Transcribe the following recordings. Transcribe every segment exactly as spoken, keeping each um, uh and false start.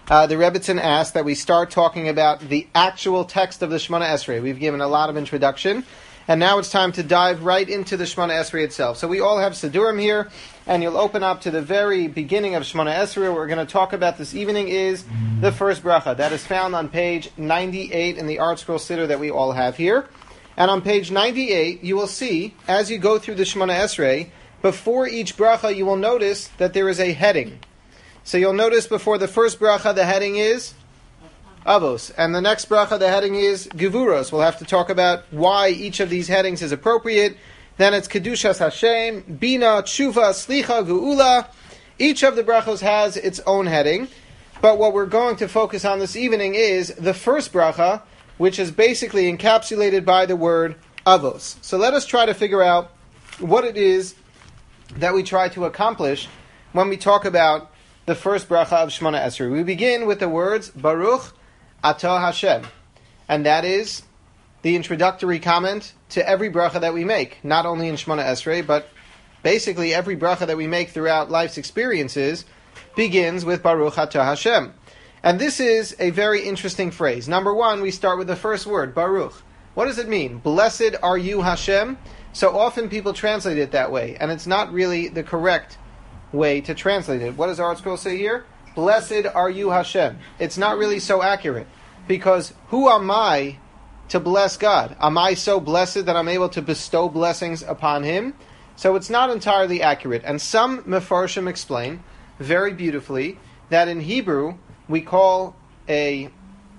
uh, the Rebbitzin asked that we start talking about the actual text of the Shemona Esrei. We've given a lot of introduction, and now it's time to dive right into the Shemona Esrei itself. So we all have Sidurim here, and you'll open up to the very beginning of Shemona Esrei. What we're going to talk about this evening is the first bracha. That is found on page ninety-eight in the Art Scroll Siddur that we all have here. And on page ninety-eight, you will see, as you go through the Shemona Esrei, before each bracha, you will notice that there is a heading. So you'll notice before the first bracha, the heading is Avos. And the next bracha, the heading is Gevuros. We'll have to talk about why each of these headings is appropriate. Then it's Kedushas Hashem, Bina, Tshuva, Slicha, Geula. Each of the brachos has its own heading. But what we're going to focus on this evening is the first bracha, which is basically encapsulated by the word Avos. So let us try to figure out what it is that we try to accomplish when we talk about the first bracha of Shemona Esrei. We begin with the words Baruch Atah Hashem, and that is the introductory comment to every bracha that we make, not only in Shemona Esrei, but basically every bracha that we make throughout life's experiences begins with Baruch Atah Hashem. And this is a very interesting phrase. Number one, we start with the first word, Baruch. What does it mean? Blessed are you, Hashem? So often people translate it that way, and it's not really the correct way to translate it. What does Art Scroll say here? Blessed are you, Hashem. It's not really so accurate, because who am I to bless God? Am I so blessed that I'm able to bestow blessings upon Him? So it's not entirely accurate. And some Mefarshim explain very beautifully that in Hebrew we call a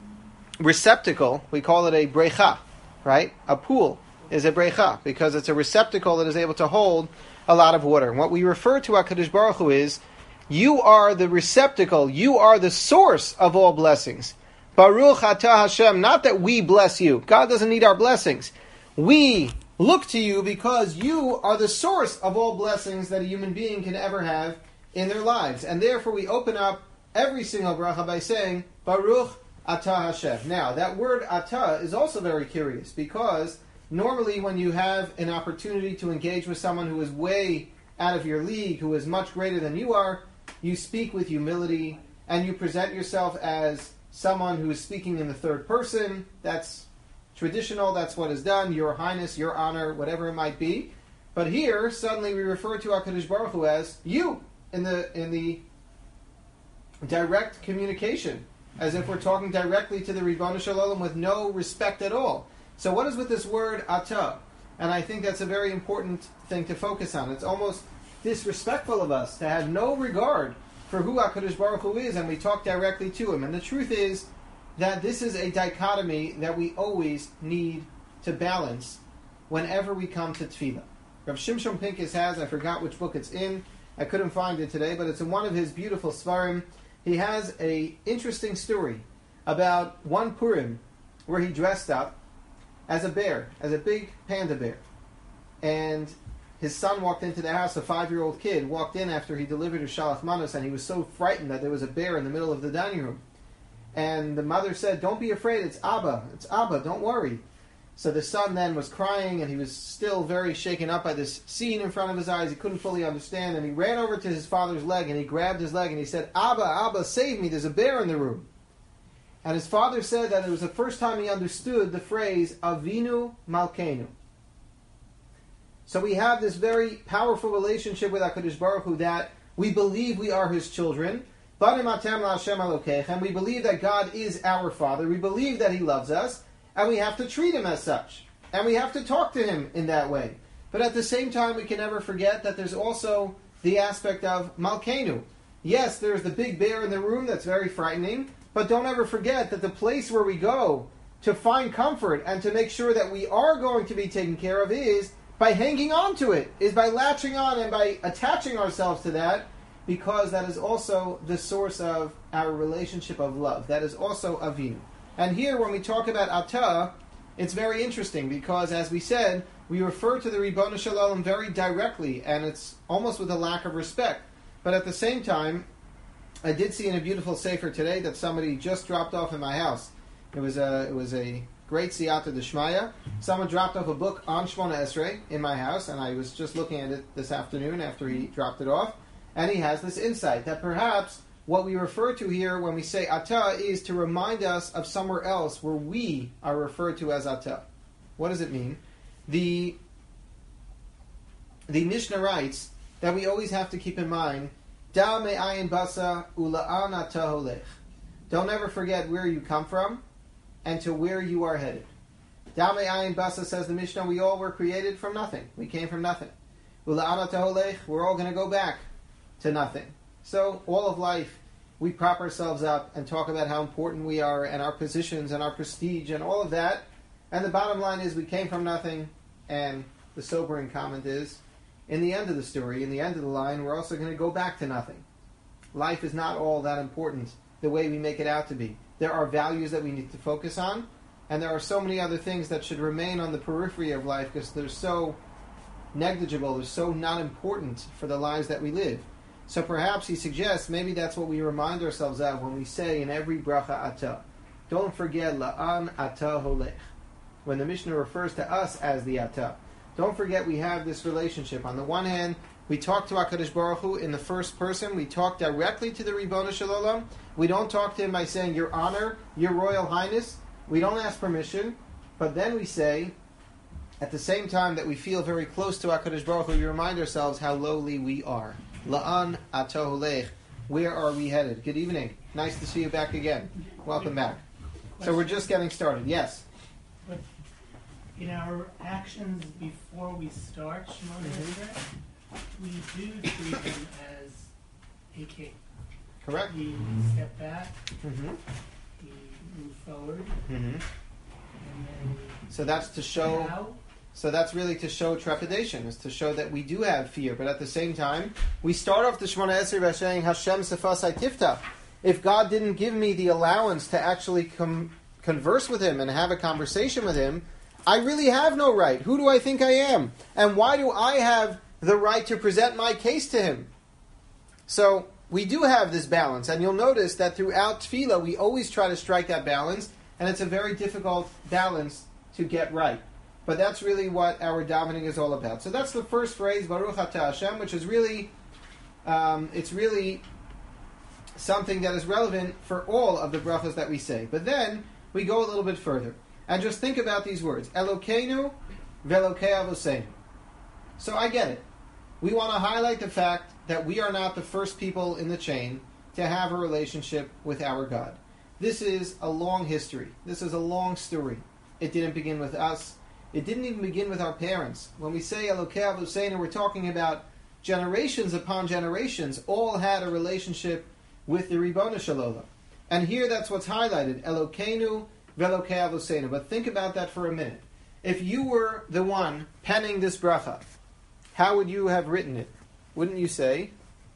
receptacle, we call it a brecha, right? A pool is a brecha, because it's a receptacle that is able to hold a lot of water. And what we refer to HaKadosh Baruch Hu is, you are the receptacle, you are the source of all blessings. Baruch Atah Hashem, not that we bless you. God doesn't need our blessings. We look to you because you are the source of all blessings that a human being can ever have in their lives. And therefore we open up every single bracha by saying, Baruch Atah Hashem. Now, that word Atah is also very curious, because normally when you have an opportunity to engage with someone who is way out of your league, who is much greater than you are, you speak with humility, and you present yourself as someone who is speaking in the third person. That's traditional, that's what is done, your highness, your honor, whatever it might be. But here, suddenly we refer to HaKadosh Baruch Hu as you, in the in the direct communication, as if we're talking directly to the Ribono Shel Olam with no respect at all. So what is with this word atah? And I think that's a very important thing to focus on. It's almost disrespectful of us to have no regard for who HaKadosh Baruch Hu is, and we talk directly to Him. And the truth is that this is a dichotomy that we always need to balance whenever we come to tefillah. Rav Shimshon Pincus has, I forgot which book it's in, I couldn't find it today, but it's in one of his beautiful svarim. He has a interesting story about one Purim where he dressed up as a bear, as a big panda bear. And his son walked into the house, a five-year-old kid, walked in after he delivered his shalach manos, and he was so frightened that there was a bear in the middle of the dining room. And the mother said, don't be afraid, it's Abba, it's Abba, don't worry. So the son then was crying, and he was still very shaken up by this scene in front of his eyes. He couldn't fully understand, and he ran over to his father's leg, and he grabbed his leg, and he said, Abba, Abba, save me, there's a bear in the room. And his father said that it was the first time he understood the phrase, Avinu Malkeinu. So we have this very powerful relationship with HaKadosh Baruch Hu that we believe we are His children, Banim Atem LaHashem Elokechem. We believe that God is our Father. We believe that He loves us, and we have to treat Him as such. And we have to talk to Him in that way. But at the same time, we can never forget that there's also the aspect of Malkeinu. Yes, there's the big bear in the room that's very frightening, but don't ever forget that the place where we go to find comfort and to make sure that we are going to be taken care of is by hanging on to it, is by latching on and by attaching ourselves to that, because that is also the source of our relationship of love. That is also Avinu. And here, when we talk about Atah, it's very interesting, because as we said, we refer to the Ribono Shel Olam very directly, and it's almost with a lack of respect. But at the same time, I did see in a beautiful sefer today that somebody just dropped off in my house. It was a it was a great siyata d'shmaya. Someone dropped off a book on Shemona Esrei in my house, and I was just looking at it this afternoon after he dropped it off. And he has this insight that perhaps what we refer to here when we say Ata is to remind us of somewhere else where we are referred to as Ata. What does it mean? The, the Mishnah writes that we always have to keep in mind, Da me'ayin basa ula'an ata holech. Don't ever forget where you come from and to where you are headed. Da me'ayin basa, says the Mishnah, we all were created from nothing. We came from nothing. Ula'an ata holech, we're all going to go back to nothing. So all of life, we prop ourselves up and talk about how important we are and our positions and our prestige and all of that. And the bottom line is we came from nothing, and the sobering comment is, in the end of the story, in the end of the line, we're also going to go back to nothing. Life is not all that important the way we make it out to be. There are values that we need to focus on, and there are so many other things that should remain on the periphery of life because they're so negligible, they're so not important for the lives that we live. So perhaps he suggests maybe that's what we remind ourselves of when we say in every bracha Ata. Don't forget La'an Ata Holech. When the Mishnah refers to us as the Ata, don't forget we have this relationship. On the one hand, we talk to HaKadosh Baruch Hu in the first person. We talk directly to the Ribono Shel Olam. We don't talk to him by saying, Your Honor, Your Royal Highness. We don't ask permission. But then we say, at the same time that we feel very close to HaKadosh Baruch Hu, we remind ourselves how lowly we are. La'an Ata Holech. Where are we headed? Good evening. Nice to see you back again. Welcome back. So we're just getting started. Yes? But in our actions before we start Shemona Esrei, we do treat them as a king. Correct. We step back, Mm-hmm. we move forward, Mm-hmm. and then So that's to show... now, So that's really to show trepidation, is to show that we do have fear. But at the same time, we start off the Shemona Esrei by saying, Hashem sefasai tifta. If God didn't give me the allowance to actually com- converse with Him and have a conversation with Him, I really have no right. Who do I think I am? And why do I have the right to present my case to Him? So we do have this balance. And you'll notice that throughout Tefillah, we always try to strike that balance. And it's a very difficult balance to get right. But that's really what our davening is all about. So that's the first phrase, Baruch Atah Hashem, which is really, um, it's really something that is relevant for all of the brachas that we say. But then we go a little bit further and just think about these words: Elokeinu ve'Elokei Avoseinu. So I get it. We want to highlight the fact that we are not the first people in the chain to have a relationship with our God. This is a long history. This is a long story. It didn't begin with us. It didn't even begin with our parents. When we say Elokei Avoseinu, we're talking about generations upon generations all had a relationship with the Ribono Shel Olam. And here that's what's highlighted, Elokeinu ve'Elokei Avoseinu. But think about that for a minute. If you were the one penning this bracha, how would you have written it? Wouldn't you say,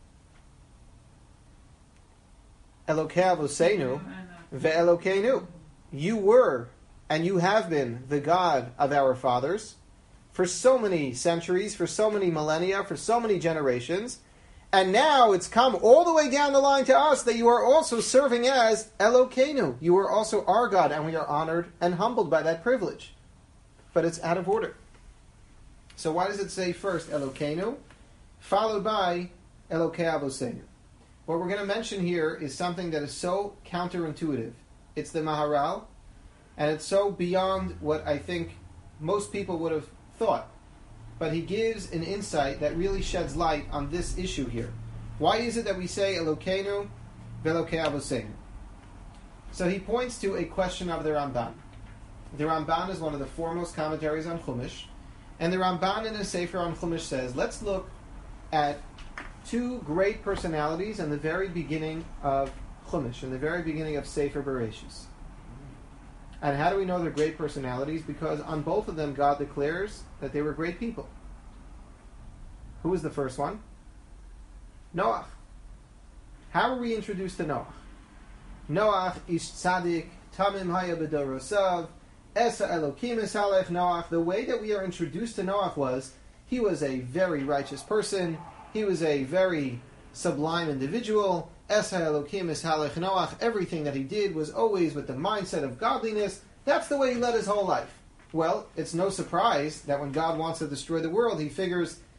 Elokei Avoseinu ve'Elokeinu? You were and you have been the God of our fathers for so many centuries, for so many millennia, for so many generations. And now it's come all the way down the line to us that you are also serving as Elokeinu. You are also our God, and we are honored and humbled by that privilege. But it's out of order. So why does it say first Elokeinu, followed by Elokei Avoseinu? What we're going to mention here is something that is so counterintuitive. It's the Maharal, and it's so beyond what I think most people would have thought. But he gives an insight that really sheds light on this issue here. Why is it that we say Elokeinu ve'Elokei Avoseinu? So he points to a question of the Ramban. The Ramban is one of the foremost commentaries on Chumash. And the Ramban in his Sefer on Chumash says, let's look at two great personalities in the very beginning of Chumash, in the very beginning of Sefer Bereshis. And how do we know they're great personalities? Because on both of them, God declares that they were great people. Who was the first one? Noach. How are we introduced to Noach? Noach ish tzadik, tamim haya b'dorosav, esa elokim esalech Noach. The way that we are introduced to Noach was, he was a very righteous person, he was a very sublime individual, Esa Elokim Eshalech Noach. Everything that he did was always with the mindset of godliness. That's the way he led his whole life. Well, it's no surprise that when God wants to destroy the world, he figures,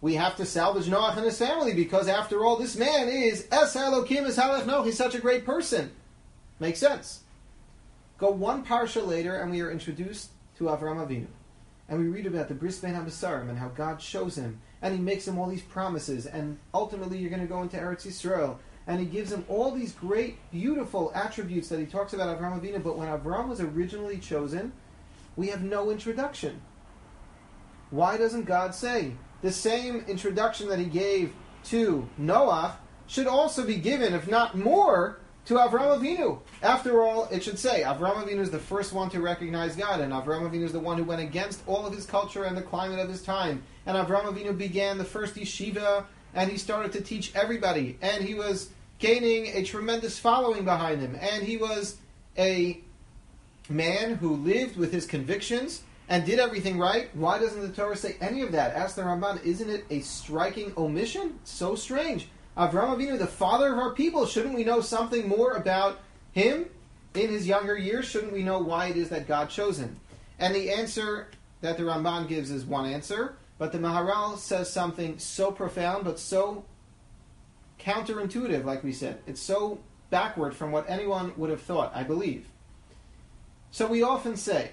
we have to salvage Noach and his family, because after all, this man is Es Elokim Es Halech Noach. He's such a great person. Makes sense. Go one parsha later, and we are introduced to Avraham Avinu. And we read about the Bris Bein HaBesarim and how God shows him, and he makes him all these promises, and ultimately you're going to go into Eretz Yisrael, and he gives him all these great, beautiful attributes that he talks about Avraham Avinu. But when Avraham was originally chosen, we have no introduction. Why doesn't God say the same introduction that he gave to Noach should also be given, if not more, to Avraham Avinu? After all, it should say Avraham Avinu is the first one to recognize God, and Avraham Avinu is the one who went against all of his culture and the climate of his time. And Avraham Avinu began the first yeshiva, and he started to teach everybody, and he was gaining a tremendous following behind him, and he was a man who lived with his convictions and did everything right. Why doesn't the Torah say any of that? Ask the Ramban, isn't it a striking omission? So strange. Avraham Avinu, the father of our people, shouldn't we know something more about him in his younger years? Shouldn't we know why it is that God chose him? And the answer that the Ramban gives is one answer, but the Maharal says something so profound, but so counterintuitive, like we said. It's so backward from what anyone would have thought, I believe. So we often say,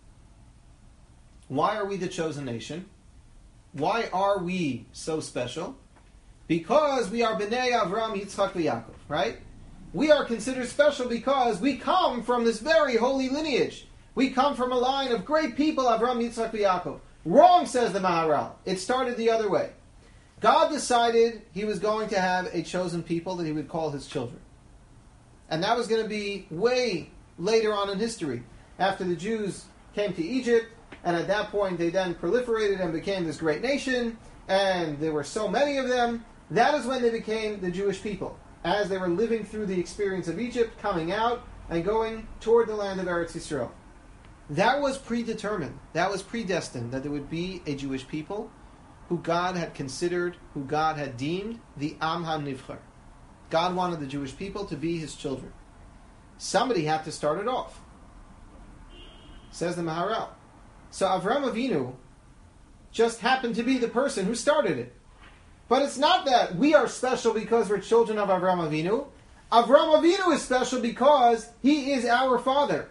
why are we the chosen nation? Why are we so special? Because we are B'nai Avram, Yitzchak, and Yaakov, right? We are considered special because we come from this very holy lineage. We come from a line of great people, Avram, Yitzchak, and Yaakov. Wrong, says the Maharal. It started the other way. God decided he was going to have a chosen people that he would call his children. And that was going to be way later on in history, after the Jews came to Egypt, and at that point they then proliferated and became this great nation, and there were so many of them. That is when they became the Jewish people, as they were living through the experience of Egypt, coming out and going toward the land of Eretz Yisrael. That was predetermined. That was predestined, that there would be a Jewish people who God had considered, who God had deemed the Am HaNivchar. God wanted the Jewish people to be his children. Somebody had to start it off, says the Maharal. So Avraham Avinu just happened to be the person who started it. But it's not that we are special because we're children of Avraham Avinu. Avraham Avinu is special because he is our father.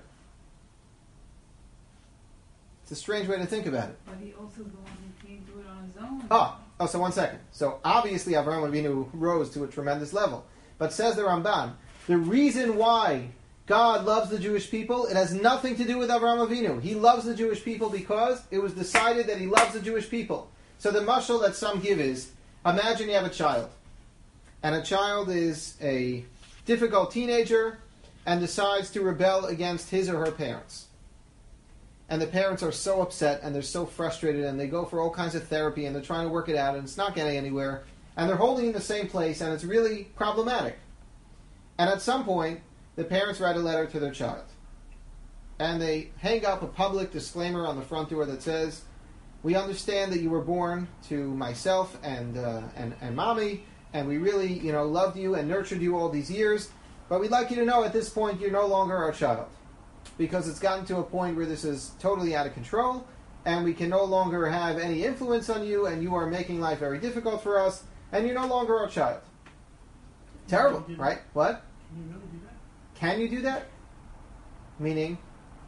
It's a strange way to think about it. But he also is the one who came to it on his own. Oh, oh, so one second. So obviously Avraham Avinu rose to a tremendous level. But says the Ramban, the reason why God loves the Jewish people, it has nothing to do with Avraham Avinu. He loves the Jewish people because it was decided that he loves the Jewish people. So the mashal that some give is, imagine you have a child, and a child is a difficult teenager and decides to rebel against his or her parents. And the parents are so upset and they're so frustrated and they go for all kinds of therapy and they're trying to work it out and it's not getting anywhere. And they're holding in the same place and it's really problematic. And at some point, the parents write a letter to their child. And they hang up a public disclaimer on the front door that says, we understand that you were born to myself and, uh, and, and mommy, and we really, you know, loved you and nurtured you all these years, but we'd like you to know at this point you're no longer our child. Because it's gotten to a point where this is totally out of control, and we can no longer have any influence on you, and you are making life very difficult for us, and you're no longer our child. Terrible, right? What? Can you really do that? Can you do that? Meaning?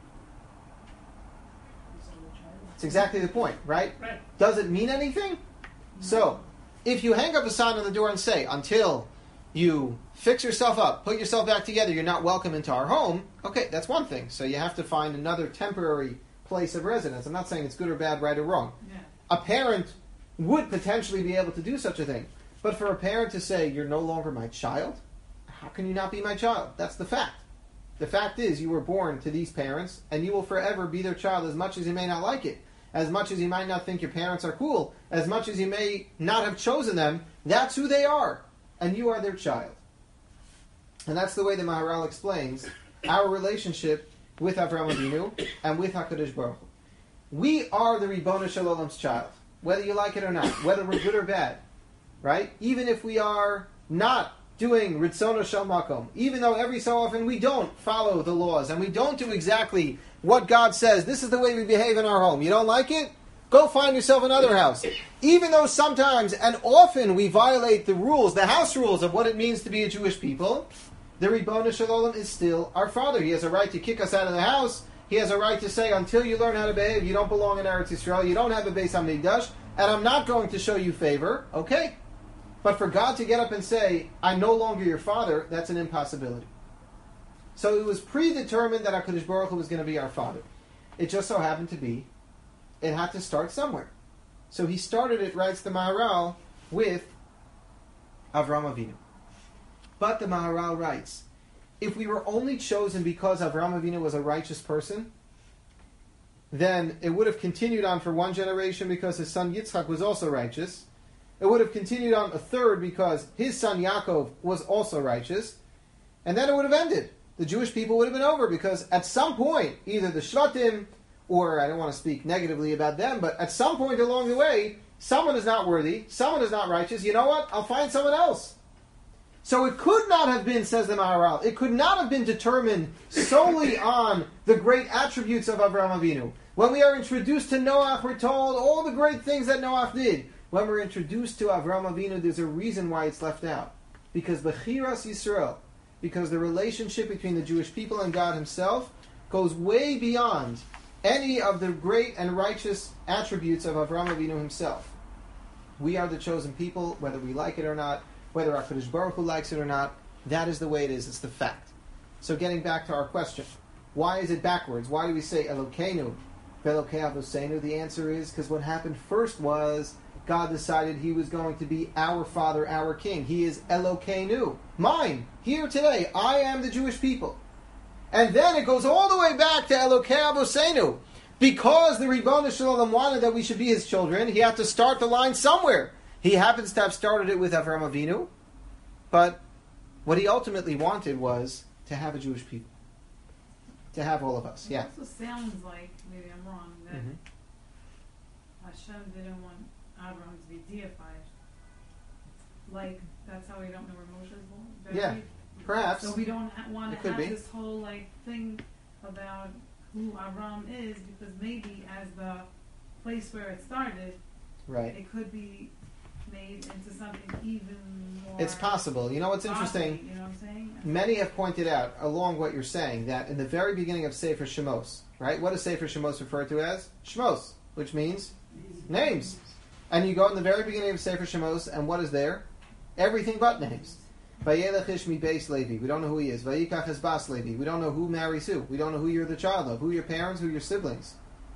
It's exactly the point, right? Right. Does it mean anything? So, if you hang up a sign on the door and say, until you fix yourself up, put yourself back together, you're not welcome into our home, okay, that's one thing. So you have to find another temporary place of residence. I'm not saying it's good or bad, right or wrong. Yeah. A parent would potentially be able to do such a thing. But for a parent to say, you're no longer my child, how can you not be my child? That's the fact. The fact is, you were born to these parents, and you will forever be their child, as much as you may not like it, as much as you might not think your parents are cool, as much as you may not have chosen them. That's who they are, and you are their child. And that's the way the Maharal explains our relationship with Avraham Avinu and with HaKadosh Baruch Hu. We are the Ribono Shel Olam's child, whether you like it or not, whether we're good or bad, right? Even if we are not doing Ritzono Shel Makom, even though every so often we don't follow the laws and we don't do exactly what God says, this is the way we behave in our home. You don't like it? Go find yourself another house. Even though sometimes and often we violate the rules, the house rules of what it means to be a Jewish people, the Ribono Shel Olam is still our Father. He has a right to kick us out of the house. He has a right to say, until you learn how to behave, you don't belong in Eretz Yisrael, you don't have a Beis HaMikdash, and I'm not going to show you favor. Okay. But for God to get up and say, I'm no longer your Father, that's an impossibility. So it was predetermined that HaKadosh Baruch Hu was going to be our Father. It just so happened to be, it had to start somewhere. So he started it, writes the Maharal, with Avraham Avinu. But the Maharal writes, if we were only chosen because Avraham Avinu was a righteous person, then it would have continued on for one generation because his son Yitzchak was also righteous. It would have continued on a third because his son Yaakov was also righteous. And then it would have ended. The Jewish people would have been over because at some point, either the Shvatim, or I don't want to speak negatively about them, but at some point along the way, someone is not worthy, someone is not righteous. You know what? I'll find someone else. So it could not have been, says the Maharal, it could not have been determined solely on the great attributes of Avraham Avinu. When we are introduced to Noach, we're told all the great things that Noach did. When we're introduced to Avraham Avinu, there's a reason why it's left out. Because Bechiras Yisrael, because the relationship between the Jewish people and God Himself goes way beyond any of the great and righteous attributes of Avraham Avinu himself. We are the chosen people, whether we like it or not, whether HaKadosh Baruch Hu likes it or not. That is the way it is. It's the fact. So getting back to our question, why is it backwards? Why do we say Elokeinu, Velokei Avosenu? The answer is because what happened first was God decided He was going to be our Father, our King. He is Elokeinu, mine, here today. I am the Jewish people. And then it goes all the way back to Elokei Avosenu. Because the Ribono Shel Olam wanted that we should be His children, He had to start the line somewhere. He happens to have started it with Avraham Avinu, but what He ultimately wanted was to have a Jewish people. To have all of us, yeah. It also sounds like, maybe I'm wrong, that Mm-hmm. Hashem didn't want Abraham to be deified. Like, that's how we don't know where Moshe is born? Yeah. Perhaps. So we don't ha- want It to could have be. this whole like thing about who Avram is, because maybe as the place where it started, Right. it could be made into something even more. It's possible. You know what's interesting? godly, you know what I'm saying? Many have pointed out, along what you're saying, that in the very beginning of Sefer Shemos, right? What does Sefer Shemos refer to as? Shemos, which means names. And you go in the very beginning of Sefer Shemos, and what is there? Everything but names. Vayelech ish mi beis Levi. We don't know who he is. Vayikach es bas Levi. We don't know who marries who. We don't know who you're the child of, who your parents, who your siblings.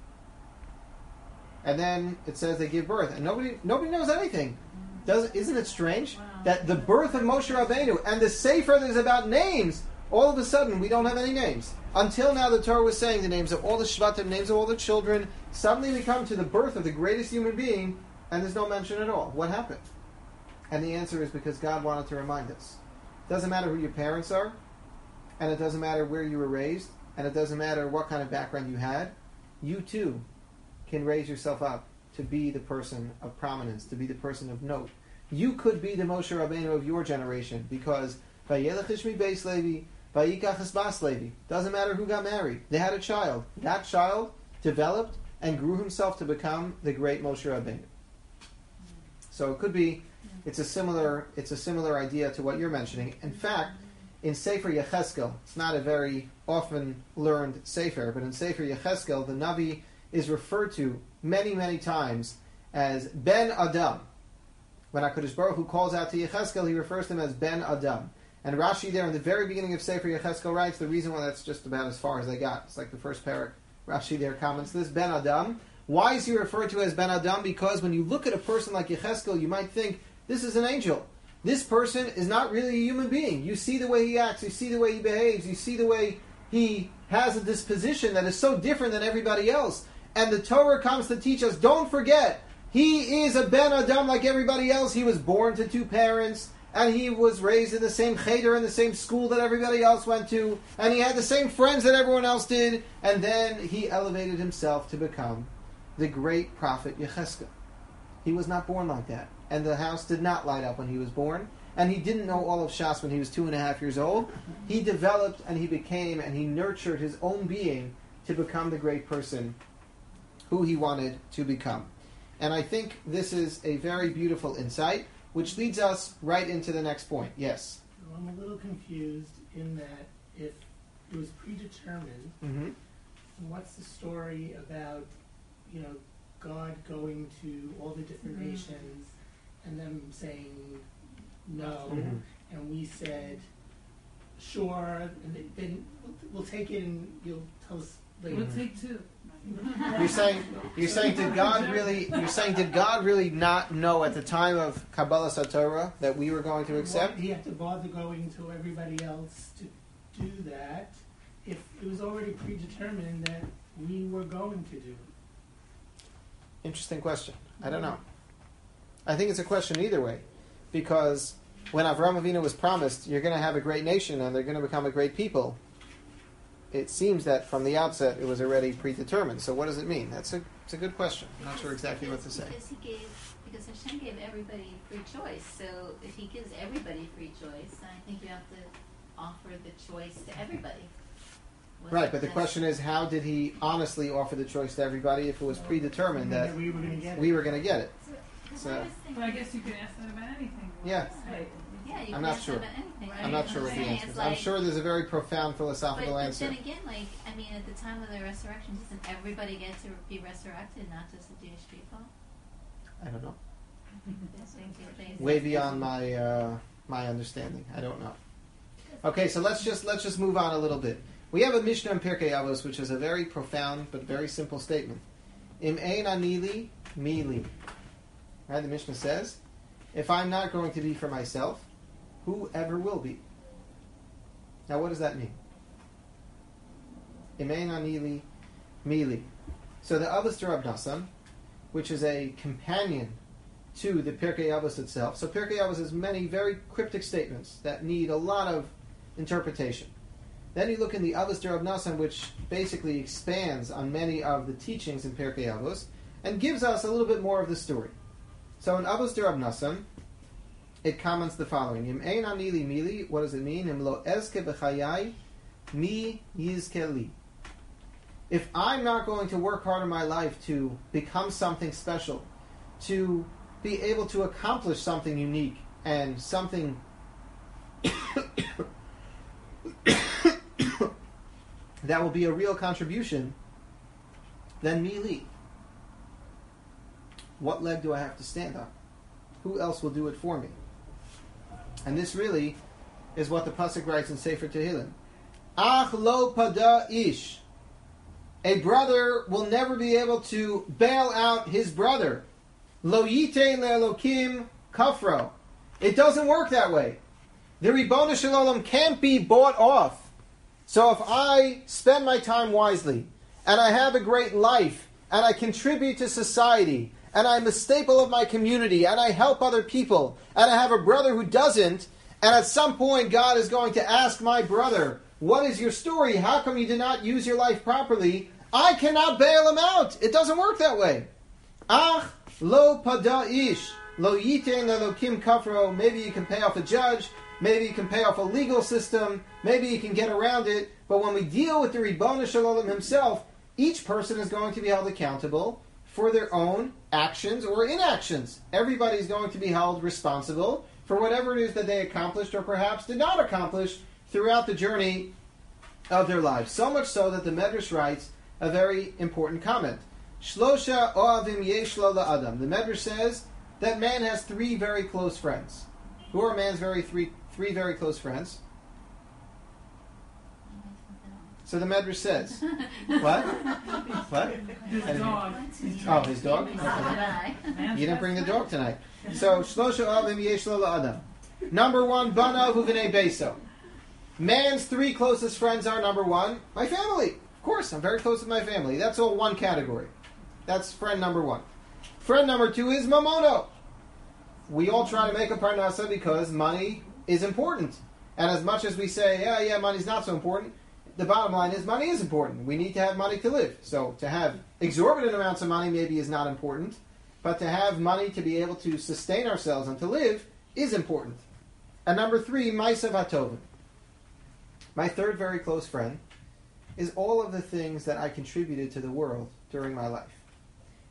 And then it says they give birth, and nobody nobody knows anything. Does isn't it strange Wow. that the birth of Moshe Rabbeinu and the Sefer that is about names, all of a sudden we don't have any names. Until now, the Torah was saying the names of all the Shvatim, names of all the children. Suddenly we come to the birth of the greatest human being, and there's no mention at all. What happened? And the answer is because God wanted to remind us. It doesn't matter who your parents are, and it doesn't matter where you were raised, and it doesn't matter what kind of background you had. You too can raise yourself up to be the person of prominence, to be the person of note. You could be the Moshe Rabbeinu of your generation, because Vayelech ish mi beis Levi, Vayikach es bas Levi. Doesn't matter who got married. They had a child. That child developed and grew himself to become the great Moshe Rabbeinu. So it could be, it's a similar, it's a similar idea to what you're mentioning. In fact, in Sefer Yecheskel, it's not a very often learned Sefer, but in Sefer Yecheskel, the Navi is referred to many, many times as Ben Adam. When HaKadosh Baruch Hu calls out to Yecheskel, he refers to him as Ben Adam. And Rashi there in the very beginning of Sefer Yecheskel writes, the reason why that's just about as far as they got, it's like the first parak, Rashi there comments this, Ben Adam. Why is he referred to as Ben Adam? Because when you look at a person like Yecheskel, you might think, this is an angel. This person is not really a human being. You see the way he acts, you see the way he behaves, you see the way he has a disposition that is so different than everybody else. And the Torah comes to teach us, don't forget, he is a Ben Adam like everybody else. He was born to two parents, and he was raised in the same cheder, in the same school that everybody else went to, and he had the same friends that everyone else did, and then he elevated himself to become the great prophet Yecheskel. He was not born like that. And the house did not light up when he was born. And he didn't know all of Shas when he was two and a half years old. He developed and he became and he nurtured his own being to become the great person who he wanted to become. And I think this is a very beautiful insight, which leads us right into the next point. Yes? So I'm a little confused in that if it was predetermined, Mm-hmm. what's the story about, you know, God going to all the different Mhm. nations and them saying no, Mhm. and we said sure, and they- then we'll, we'll take it and you'll tell us later. We'll take two. You're saying, you're saying, did God really? You're saying, did God really not know at the time of Kabbalah Satorah that we were going to accept? Why did he have to bother going to everybody else to do that if it was already predetermined that we were going to do it? Interesting question. I don't know. I think it's a question either way, because when Avraham Avinu was promised, you're going to have a great nation and they're going to become a great people, it seems that from the outset it was already predetermined. So what does it mean? That's a, it's a good question. I'm not sure exactly what to say. Because he gave, because Hashem gave everybody free choice. So if he gives everybody free choice, then I think you have to offer the choice to everybody. Whether Right, but the that's- question is, how did he honestly offer the choice to everybody if it was predetermined that we were going to get it. we were going to get it? Because So- I was thinking- But I guess you could ask that about anything. Yeah. Right. yeah, you I'm can not ask sure. about anything. Right. I'm not sure what the saying, answer it's is. I'm like- sure there's a very profound philosophical but, but answer. then again, like, I mean, at the time of the resurrection, doesn't everybody get to be resurrected, not just the Jewish people? I don't know. They- they- Way beyond my uh, my understanding. I don't know. Okay, so let's just let's just move on a little bit. We have a Mishnah in Pirkei Avos, which is a very profound but very simple statement. Im ein anili mili. Right, the Mishnah says, if I'm not going to be for myself, whoever will be? Now, what does that mean? Im ein anili mili. So the Avos Rab Nassan, which is a companion to the Pirkei Avos itself. So Pirkei Avos has many very cryptic statements that need a lot of interpretation. Then you look in the Avos Rab Nassan, which basically expands on many of the teachings in Pirkei Avos and gives us a little bit more of the story. So in Avos Rab Nassan, it comments the following: Yim ein ani li mili. What does it mean? Im lo ezke b'chayai mi yizke li. If I'm not going to work hard in my life to become something special, to be able to accomplish something unique and something that will be a real contribution, then me li. What leg do I have to stand on? Who else will do it for me? And this really is what the Pasuk writes in Sefer Tehillim. Ach lo pada ish. A brother will never be able to bail out his brother. Lo yitein le'elokim kafro. It doesn't work that way. The Ribono Shel Olam can't be bought off. So if I spend my time wisely, and I have a great life, and I contribute to society, and I'm a staple of my community, and I help other people, and I have a brother who doesn't, and at some point God is going to ask my brother, what is your story? How come you did not use your life properly? I cannot bail him out. It doesn't work that way. Ach lo pada ish, lo yitein le'elokim kafro. Maybe you can pay off a judge, maybe you can pay off a legal system, maybe you can get around it, but when we deal with the Ribono Shel Olam himself, each person is going to be held accountable for their own actions or inactions. Everybody is going to be held responsible for whatever it is that they accomplished or perhaps did not accomplish throughout the journey of their lives. So much so that the Medrash writes a very important comment. Shlosha oavim yesh lo la'adam. The Medrash says that man has three very close friends. Who are man's very three three very close friends? So the Medrash says, what? What? His dog. Oh, his dog? So did I. You didn't bring the dog tonight. So, Shlosha Avim Yesh Lo La'adam. Number one, Banav Uvnei Beso. Man's three closest friends are, number one, my family. Of course, I'm very close with my family. That's all one category. That's friend number one. Friend number two is Mamono. We all try to make a parnasa because money is important. And as much as we say, yeah, yeah, money's not so important, the bottom line is money is important. We need to have money to live. So to have exorbitant amounts of money maybe is not important, but to have money to be able to sustain ourselves and to live is important. And number three, Ma'asav HaTovim. My third very close friend is all of the things that I contributed to the world during my life.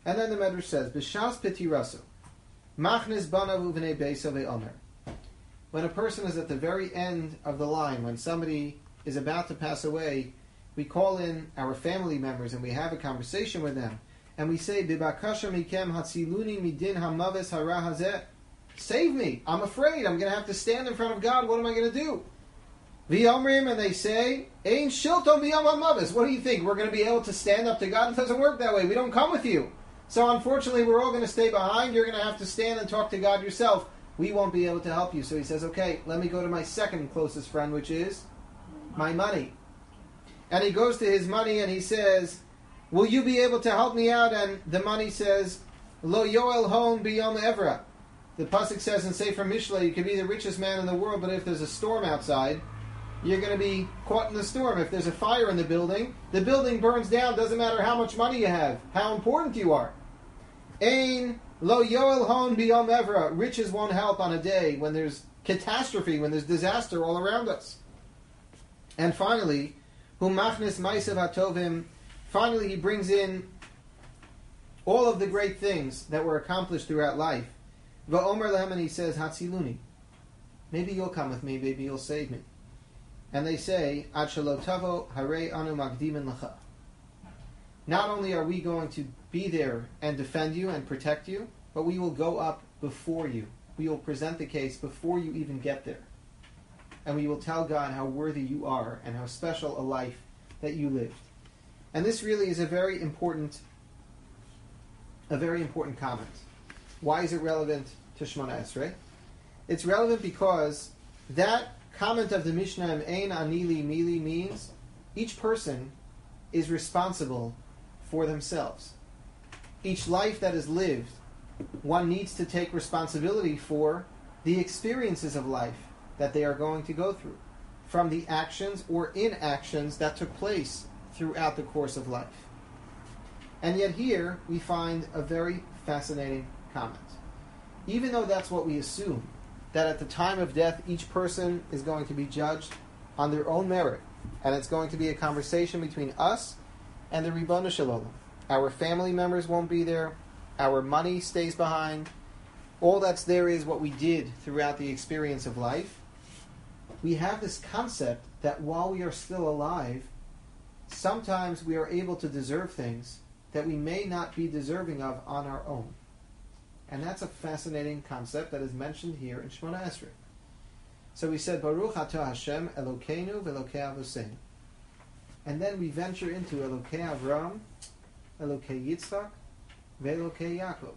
And then the Medrash says, B'shas pitirasu, machnis banav uvnei beisa ve'omer. When a person is at the very end of the line, when somebody is about to pass away, we call in our family members and we have a conversation with them. And we say, Bibakasha mikem hatziluni midin hamaves hara hazeh. Save me. I'm afraid. I'm going to have to stand in front of God. What am I going to do? V'yomrim, and they say, Ein shilton v'yom hamaves. What do you think? We're going to be able to stand up to God? It doesn't work that way. We don't come with you. So unfortunately, we're all going to stay behind. You're going to have to stand and talk to God yourself. We won't be able to help you. So he says, okay, let me go to my second closest friend, which is my money. And he goes to his money and he says, will you be able to help me out? And the money says, Lo yoel hon biyom evra. The pasuk says in Sefer Mishlei, you can be the richest man in the world, but if there's a storm outside, you're going to be caught in the storm. If there's a fire in the building, the building burns down. Doesn't matter how much money you have, how important you are. Ein lo yoel hon biyom evra. Riches won't help on a day when there's catastrophe, when there's disaster all around us. And finally, hu machnis ma'asav hatovim. Finally, he brings in all of the great things that were accomplished throughout life. Va'omer lehem, and he says, Hatziluni. Maybe you'll come with me, maybe you'll save me. And they say, Ad shelo tavo harei anu magdimin lecha. Not only are we going to be there and defend you and protect you, but we will go up before you. We will present the case before you even get there. And we will tell God how worthy you are and how special a life that you lived. And this really is a very important, a very important comment. Why is it relevant to Shemona Esrei? It's relevant because that comment of the Mishnah, Ein Anili Mili, means each person is responsible for themselves. Each life that is lived, one needs to take responsibility for the experiences of life that they are going to go through, from the actions or inactions that took place throughout the course of life. And yet here we find a very fascinating comment. Even though that's what we assume, that at the time of death each person is going to be judged on their own merit, and it's going to be a conversation between us and the Ribono Shel Olam. Our family members won't be there, our money stays behind, all that's there is what we did throughout the experience of life. We have this concept that while we are still alive, sometimes we are able to deserve things that we may not be deserving of on our own. And that's a fascinating concept that is mentioned here in Shemona Esrei. So we said, Baruch atah Hashem Elokeinu v'Elokei Avoseinu. And then we venture into Elokei Avram, Elokei Yitzchak, v'Elokei Yaakov.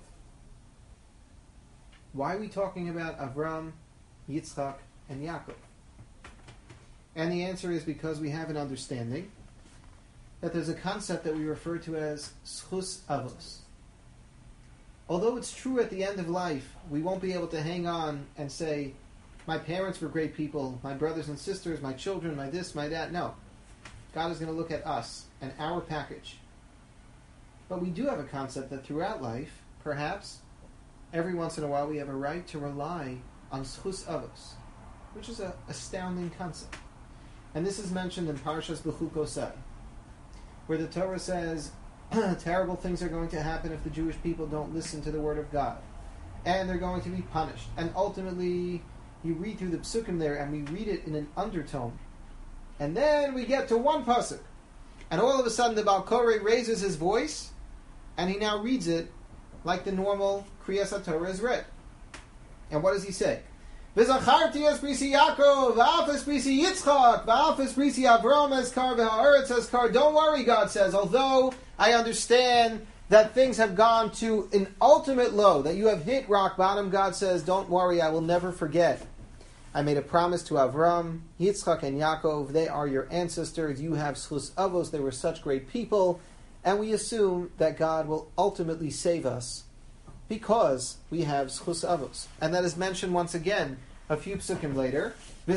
Why are we talking about Avram, Yitzchak, and Yaakov? And the answer is because we have an understanding that there's a concept that we refer to as schus avos. Although it's true at the end of life, we won't be able to hang on and say, my parents were great people, my brothers and sisters, my children, my this, my that. No. God is going to look at us and our package. But we do have a concept that throughout life, perhaps, every once in a while we have a right to rely on schus avos, which is an astounding concept. And this is mentioned in Parshas Bechukosai, where the Torah says, terrible things are going to happen if the Jewish people don't listen to the word of God. And they're going to be punished. And ultimately, you read through the psukim there, and we read it in an undertone. And then we get to one pasuk. And all of a sudden, the Baal Koreh raises his voice, and he now reads it like the normal Kriyas HaTorah is read. And what does he say? V'zacharti es prisi Yaakov, v'af es prisi Yitzchak, v'af es prisi Avram eskar, v'ha'aretz eskar. Don't worry, God says, although I understand that things have gone to an ultimate low, that you have hit rock bottom, God says, don't worry, I will never forget. I made a promise to Avram, Yitzchak, and Yaakov. They are your ancestors. You have schus avos. They were such great people. And we assume that God will ultimately save us because we have schus avos. And that is mentioned once again a few psukim later.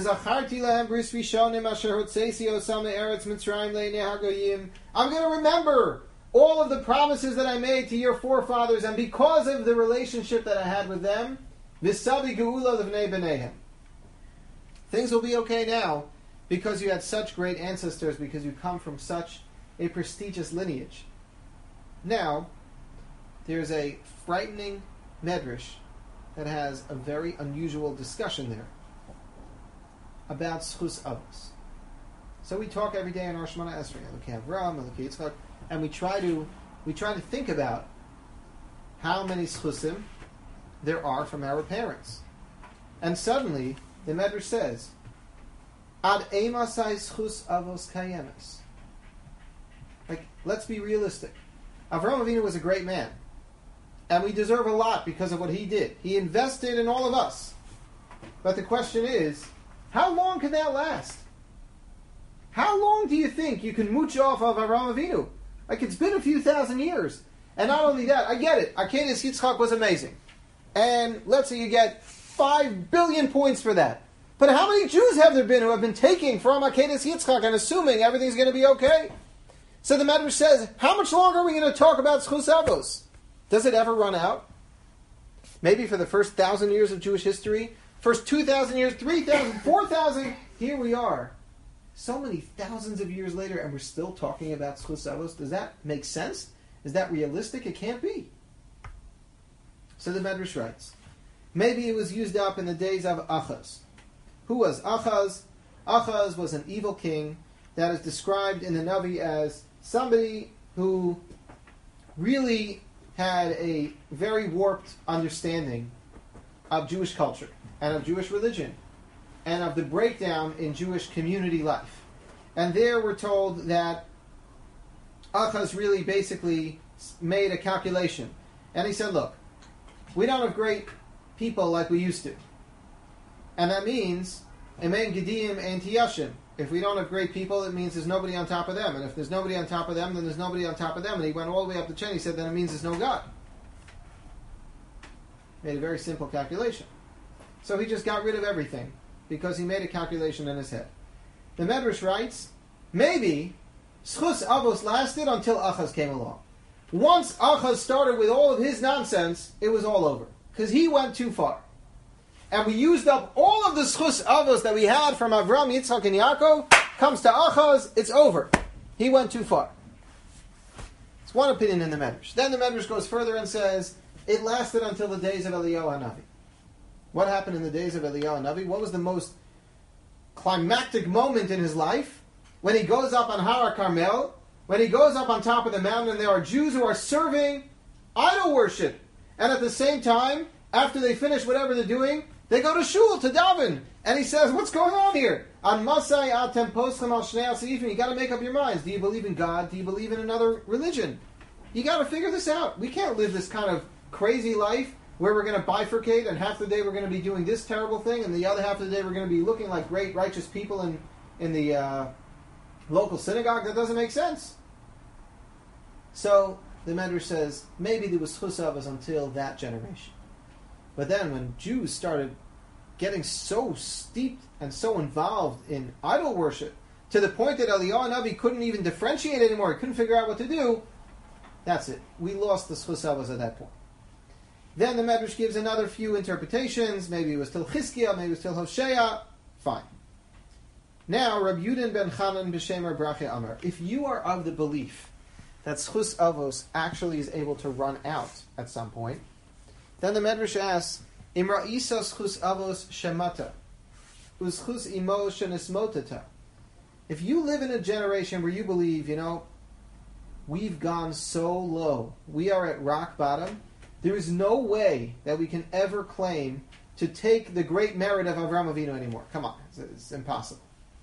I'm going to remember all of the promises that I made to your forefathers, and because of the relationship that I had with them, things will be okay now because you had such great ancestors, because you come from such a prestigious lineage. Now, there's a frightening medrash that has a very unusual discussion there about schus avos. So we talk every day in our Shemona Esrei, Elokei Avram, Elokei Yitzchak, and we try to we try to think about how many schusim there are from our parents. And suddenly, the Medrash says, Ad emasai schus avos kayemes. Like, let's be realistic. Avraham Avinu was a great man. And we deserve a lot because of what he did. He invested in all of us. But the question is, how long can that last? How long do you think you can mooch off of Avraham Avinu? Like, it's been a few thousand years. And not only that, I get it. Akedas Yitzchak was amazing. And let's say you get five billion points for that. But how many Jews have there been who have been taking from Akedas Yitzchak and assuming everything's going to be okay? So the Medrash says, how much longer are we going to talk about schus avos? Does it ever run out? Maybe for the first thousand years of Jewish history, first two thousand years, three thousand, four thousand, here we are. So many thousands of years later, and we're still talking about schus avos. Does that make sense? Is that realistic? It can't be. So the Medrash writes, maybe it was used up in the days of Achaz. Who was Achaz? Achaz was an evil king that is described in the Navi as somebody who really had a very warped understanding of Jewish culture and of Jewish religion and of the breakdown in Jewish community life. And there we're told that Achaz really basically made a calculation. And he said, look, we don't have great people like we used to. And that means, Emen Gedim and Tiyashim. If we don't have great people, it means there's nobody on top of them. And if there's nobody on top of them, then there's nobody on top of them. And he went all the way up the chain. He said, then it means there's no God. Made a very simple calculation. So he just got rid of everything because he made a calculation in his head. The Medrash writes, maybe schus avos lasted until Achaz came along. Once Achaz started with all of his nonsense, it was all over. Because he went too far. And we used up all of the schus avos that we had from Avram, Yitzchak, and Yaakov. Comes to Achaz, it's over. He went too far. It's one opinion in the Medrash. Then the Medrash goes further and says, it lasted until the days of Eliyahu HaNavi. What happened in the days of Eliyahu HaNavi? What was the most climactic moment in his life? When he goes up on Har Carmel, when he goes up on top of the mountain, and there are Jews who are serving idol worship. And at the same time, after they finish whatever they're doing, they go to shul, to daven. And he says, what's going on here? On Masai atem poschem al shnei asifim. You got to make up your minds. Do you believe in God? Do you believe in another religion? You got to figure this out. We can't live this kind of crazy life where we're going to bifurcate and half the day we're going to be doing this terrible thing and the other half of the day we're going to be looking like great righteous people in, in the uh, local synagogue. That doesn't make sense. So the Medrash says, maybe there was schus avos until that generation. But then when Jews started getting so steeped and so involved in idol worship, to the point that Eliyahu HaNavi couldn't even differentiate anymore, he couldn't figure out what to do, that's it. We lost the schus avos at that point. Then the Medrash gives another few interpretations. Maybe it was till Chizkiah, maybe it was till Hosea. Fine. Now, Rabbi Yudin ben Chanan b'shem Reb Bracha Amar, if you are of the belief that schus avos actually is able to run out at some point, then the Medrash asks, Imra isa schus avos shemata, uschus imo shenismotata. If you live in a generation where you believe, you know, we've gone so low, we are at rock bottom, there is no way that we can ever claim to take the great merit of Avraham Avinu anymore. Come on, it's, it's impossible.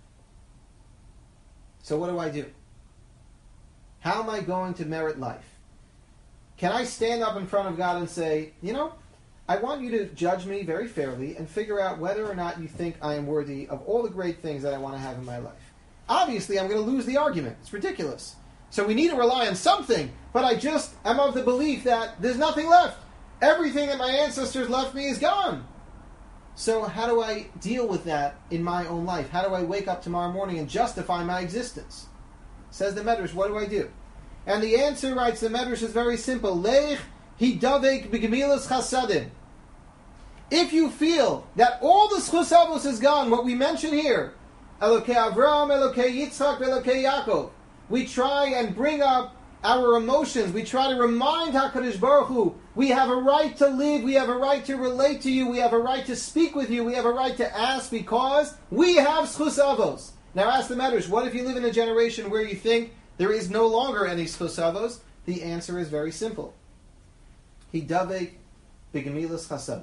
So what do I do? How am I going to merit life? Can I stand up in front of God and say, you know, I want you to judge me very fairly and figure out whether or not you think I am worthy of all the great things that I want to have in my life. Obviously, I'm going to lose the argument. It's ridiculous. So we need to rely on something, but I just am of the belief that there's nothing left. Everything that my ancestors left me is gone. So how do I deal with that in my own life? How do I wake up tomorrow morning and justify my existence? Says the Medrash, what do I do? And the answer, writes the Medrash, is very simple. Lech hidavek b'gemilas chasadim. If you feel that all the schus avos is gone, what we mention here, Elokei Avram, Elokei Yitzchak, Elokei Yaakov, we try and bring up our emotions. We try to remind HaKadosh Baruch Hu, we have a right to live, we have a right to relate to you, we have a right to speak with you, we have a right to ask because we have Schus Avos. Now ask the Medrash, what if you live in a generation where you think there is no longer any Schus Avos? The answer is very simple. Hidavek b'gemilas chasad.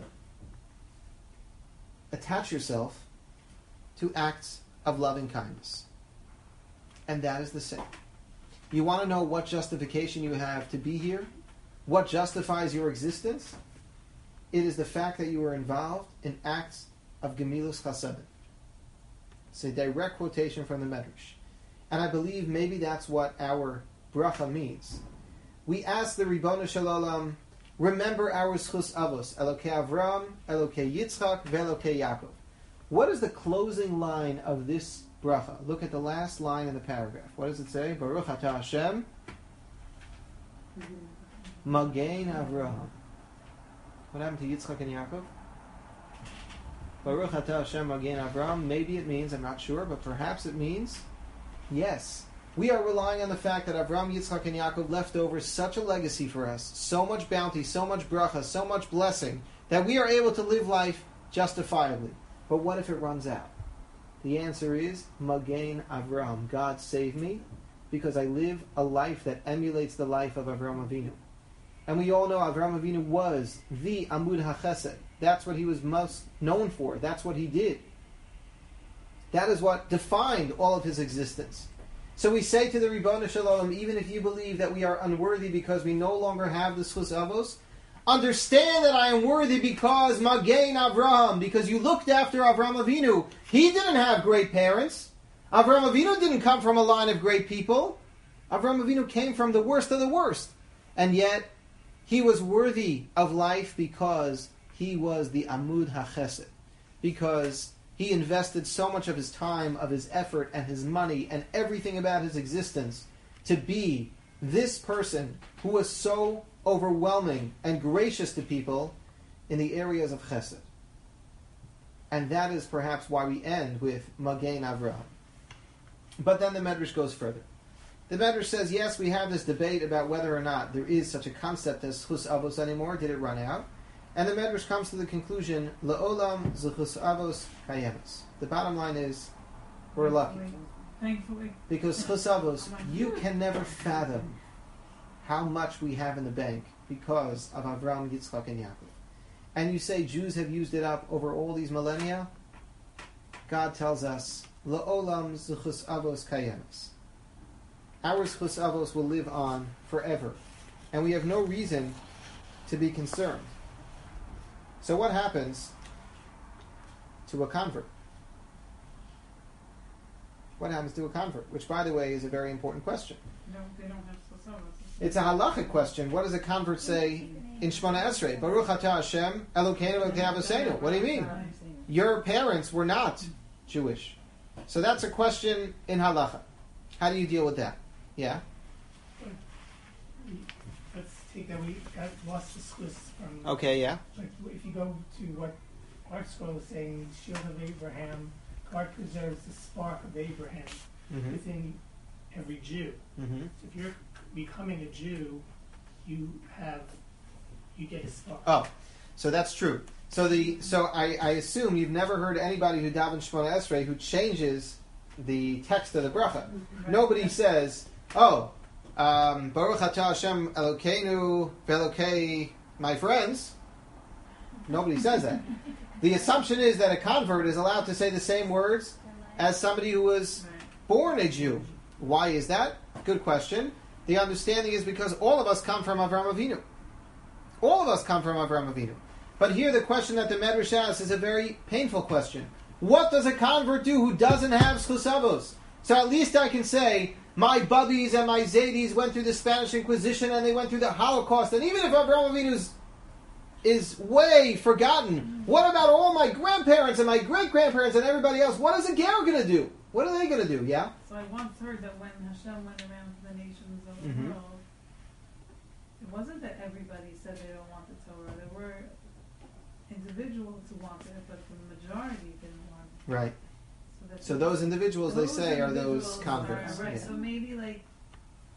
Attach yourself to acts of loving kindness. And that is the same. You want to know what justification you have to be here? What justifies your existence? It is the fact that you are involved in acts of gemilus chasad. It's a direct quotation from the Medrash. And I believe maybe that's what our bracha means. We ask the Ribono Shel Olam, remember our schus avos, Elokei Avram, Elokei Yitzchak, Velokei Yaakov. What is the closing line of this bracha? Look at the last line in the paragraph. What does it say? Baruch atah Hashem, Magen Avraham. What happened to Yitzchak and Yaakov? Baruch atah Hashem, Magen Avraham. Maybe it means, I'm not sure, but perhaps it means, yes, we are relying on the fact that Avram, Yitzchak, and Yaakov left over such a legacy for us, so much bounty, so much bracha, so much blessing, that we are able to live life justifiably. But what if it runs out? The answer is, Magen Avram, God save me, because I live a life that emulates the life of Avram Avinu. And we all know Avram Avinu was the Amud HaChesed. That's what he was most known for. That's what he did. That is what defined all of his existence. So we say to the Ribono Shel Olam, even if you believe that we are unworthy because we no longer have the Schus Avos, understand that I am worthy because Magen Avraham, because you looked after Avram Avinu. He didn't have great parents. Avram Avinu didn't come from a line of great people. Avram Avinu came from the worst of the worst. And yet, he was worthy of life because he was the Amud HaChesed. Because he invested so much of his time, of his effort, and his money, and everything about his existence to be this person who was so overwhelming and gracious to people in the areas of chesed. And that is perhaps why we end with Magen Avraham. But then the Medrash goes further. The Medrash says, yes, we have this debate about whether or not there is such a concept as Schus Avos anymore. Did it run out? And the Medrash comes to the conclusion, La'olam Zechus Avos Kayemes. The bottom line is, we're lucky. Thankfully. Because Schus Avos, you can never fathom how much we have in the bank because of Avram, Yitzchak, and Yaakov. And you say Jews have used it up over all these millennia? God tells us, La'olam Zechus Avos Kayemes. Our Schus Avos will live on forever. And we have no reason to be concerned. So what happens to a convert? What happens to a convert? Which, by the way, is a very important question. No, they don't have Schus Avos. It's a halachic question. What does a convert say in Shemona Esrei? Baruch atah Hashem, Elokeinu Elokei Avosenu. What do you mean? Your parents were not Jewish. So that's a question in halacha. How do you deal with that? Yeah? Let's take that we got lost the schus from. Okay, yeah. But if you go to what our scroll is saying, the shield of Abraham, God preserves the spark of Abraham Mm-hmm. within every Jew. Mm-hmm. So if you're becoming a Jew, you have you get a spark. Oh, so that's true. So the so I, I assume you've never heard anybody who davens Shemona Esrei who changes the text of the bracha. Right. Nobody says, "Oh, um, Baruch atah Hashem Elokeinu Velokei my friends." Nobody says that. The assumption is that a convert is allowed to say the same words as somebody who was born a Jew. Why is that? Good question. The understanding is because all of us come from Avram Avinu. All of us come from Avram Avinu. But here the question that the Medrash asks is a very painful question. What does a convert do who doesn't have Schus Avos? So at least I can say, my Bubbies and my Zaydis went through the Spanish Inquisition and they went through the Holocaust, and even if Avram Avinu is, is way forgotten, what about all my grandparents and my great-grandparents and everybody else? What is a Ger going to do? What are they going to do, yeah? So I once heard that when Hashem went around to the nations of the Mhm. world, it wasn't that everybody said they don't want the Torah. There were individuals who wanted it, but the majority didn't want it. Right. So, that So those individuals, they those say, are those individuals converts. are- right. Yeah. So maybe like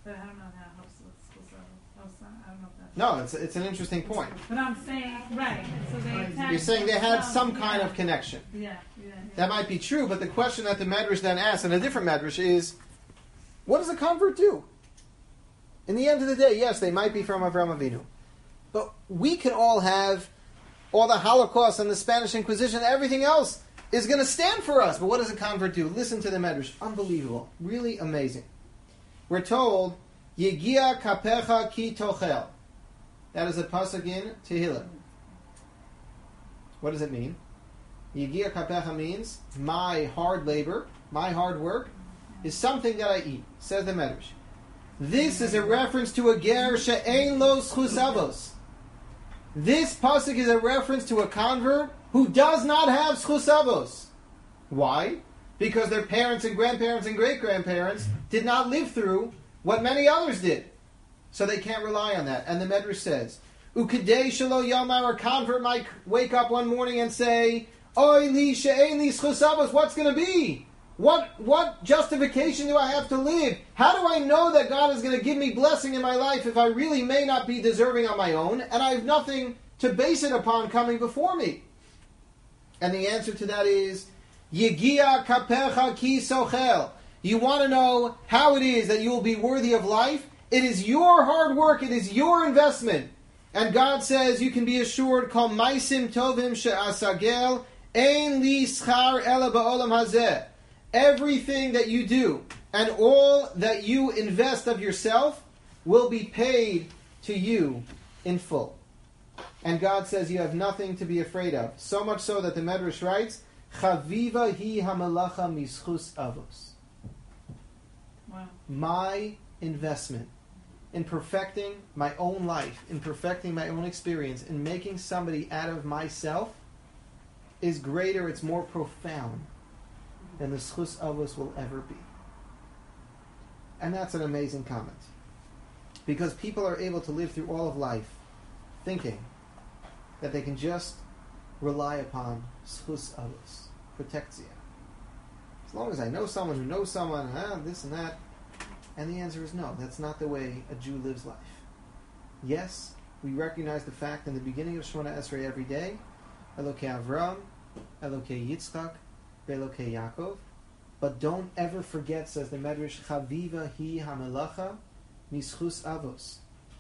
But I don't know how it helps with school service. I don't know if that's... No, it's it's an interesting point. But I'm saying, right, so they attach You're saying they had themselves, some kind yeah. of connection. Yeah, yeah, yeah. That might be true, but the question that the Medrash then asks, in a different Medrash, is, what does a convert do? In the end of the day, yes, they might be from Avraham Avinu. But we can all have all the Holocaust and the Spanish Inquisition, everything else is going to stand for us. But what does a convert do? Listen to the Medrash. Unbelievable. Really amazing. We're told, Yegia kapecha ki tochel. That is a pasuk in Tehillim. What does it mean? Yegia kapecha means, my hard labor, my hard work, is something that I eat, says the Medrash. This is a reference to a ger she'ein lo schus avos. This pasuk is a reference to a convert who does not have schus avos. Why? Because their parents and grandparents and great-grandparents did not live through what many others did. So they can't rely on that. And the Medrash says, Ukidei shelo yomar, a convert might wake up one morning and say, Oy li she'ein li schus avos, what's going to be? What what justification do I have to live? How do I know that God is going to give me blessing in my life if I really may not be deserving on my own, and I have nothing to base it upon coming before me? And the answer to that is, Yegia kapecha ki sochel. You want to know how it is that you will be worthy of life? It is your hard work, it is your investment. And God says, you can be assured, Kol maisim tovim she'asagel, ein li schar ela ba'olam hazeh. Everything that you do and all that you invest of yourself will be paid to you in full. And God says you have nothing to be afraid of. So much so that the Medrash writes, Chaviva hi hamalacha mischus avos. Wow. My investment in perfecting my own life, in perfecting my own experience, in making somebody out of myself is greater, it's more profound than the schus avos will ever be. And that's an amazing comment. Because people are able to live through all of life thinking that they can just rely upon schus avos, protectia. As long as I know someone who knows someone, ah, this and that. And the answer is no, that's not the way a Jew lives life. Yes, we recognize the fact in the beginning of Shemona Esrei every day, Elokei Avram, Elokei Yitzchak, Elokei Yaakov, but don't ever forget, says the Medrash, Chaviva hi hamelacha mischus avos.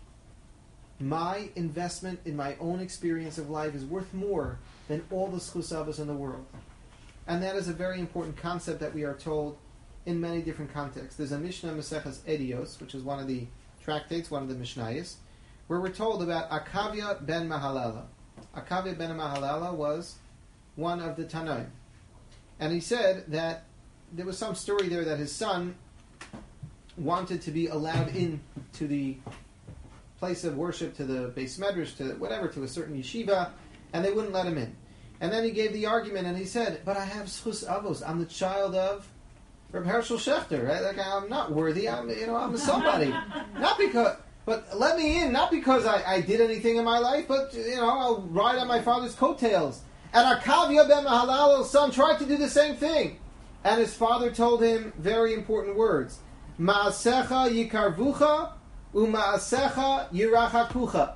My investment in my own experience of life is worth more than all the schus avos in the world. And that is a very important concept that we are told in many different contexts. There's a Mishnah Maseches Edios, which is one of the tractates, one of the Mishnayos, where we're told about Akavia ben Mahalala. Akavia ben Mahalala was one of the Tanaim. And he said that there was some story there that his son wanted to be allowed in to the place of worship, to the Beis Medrash, to whatever, to a certain yeshiva, and they wouldn't let him in. And then he gave the argument, and he said, but I have schus avos. I'm the child of Reb Hershel Schachter. Right? Like, I'm not worthy. I'm, you know, I'm a somebody. Not because, but let me in, not because I, I did anything in my life, but, you know, I'll ride on my father's coattails. And Akavia ben Mahalal's son tried to do the same thing. And his father told him very important words. Ma'asecha yikarvucha u'ma'asecha yirachakucha.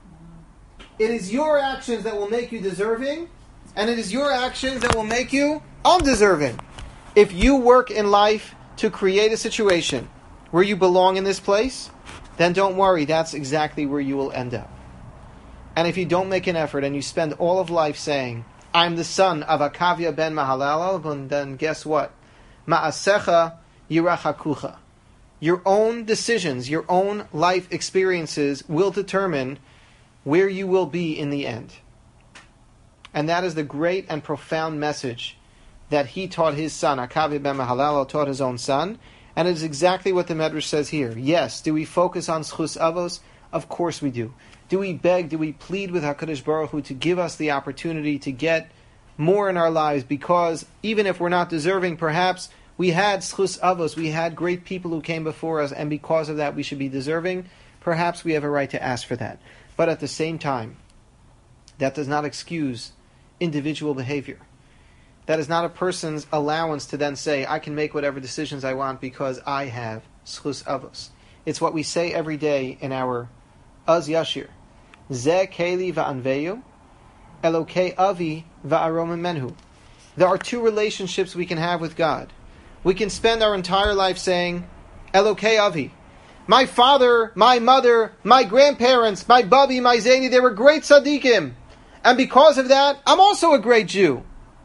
It is your actions that will make you deserving, and it is your actions that will make you undeserving. If you work in life to create a situation where you belong in this place, then don't worry, that's exactly where you will end up. And if you don't make an effort and you spend all of life saying, I'm the son of Akavia ben Mahalal, then guess what? Ma'asecha yirachakucha. Your own decisions, your own life experiences will determine where you will be in the end. And that is the great and profound message that he taught his son. Akavia ben Mahalal taught his own son. And it is exactly what the Medrash says here. Yes, do we focus on schus avos? Of course we do. Do we beg, do we plead with HaKadosh Baruch Hu to give us the opportunity to get more in our lives? Because even if we're not deserving, perhaps we had schus avos, we had great people who came before us, and because of that we should be deserving. Perhaps we have a right to ask for that. But at the same time, that does not excuse individual behavior. That is not a person's allowance to then say, I can make whatever decisions I want because I have schus avos. It's what we say every day in our Az Yashir. Ze Keli Va'anveyu, Elokei Avi Va'arom Menhu. There are two relationships we can have with God. We can spend our entire life saying, Elokei Avi. My father, my mother, my grandparents, my Babi, my Zaini, they were great tzaddikim. And because of that, I'm also a great Jew.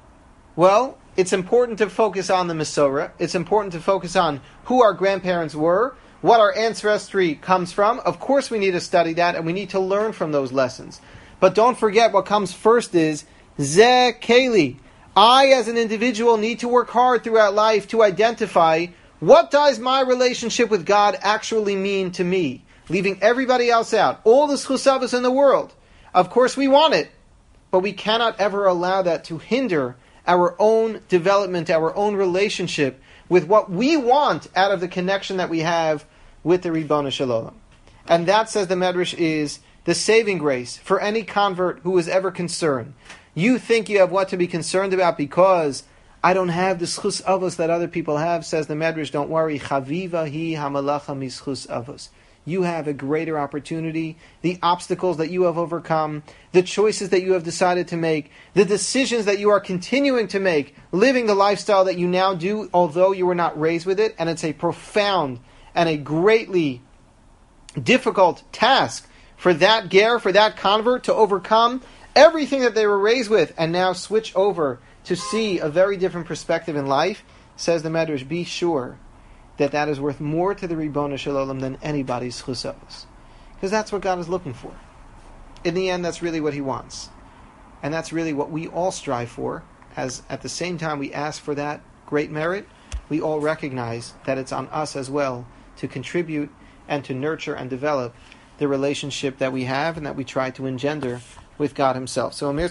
Well, it's important to focus on the Masorah. It's important to focus on who our grandparents were, what our ancestry comes from. Of course we need to study that, and we need to learn from those lessons. But don't forget, what comes first is, Ze Keli. I, as an individual, need to work hard throughout life to identify what does my relationship with God actually mean to me, leaving everybody else out. All the schusavos in the world. Of course we want it, but we cannot ever allow that to hinder our own development, our own relationship with what we want out of the connection that we have with the Ribono Shel Olam. And that, says the Medrash, is the saving grace for any convert who is ever concerned. You think you have what to be concerned about because I don't have the schus avos that other people have, says the Medrash. Don't worry. Chaviva hi hamalacha mischus avos. You have a greater opportunity. The obstacles that you have overcome, the choices that you have decided to make, the decisions that you are continuing to make, living the lifestyle that you now do, although you were not raised with it, and it's a profound and a greatly difficult task for that ger, for that convert, to overcome everything that they were raised with and now switch over to see a very different perspective in life. Says the Medrash, be sure that that is worth more to the Ribono Shel Olam than anybody's chusavos. Because that's what God is looking for. In the end, that's really what He wants. And that's really what we all strive for, as at the same time we ask for that great merit, we all recognize that it's on us as well to contribute and to nurture and develop the relationship that we have and that we try to engender with God Himself. So Amir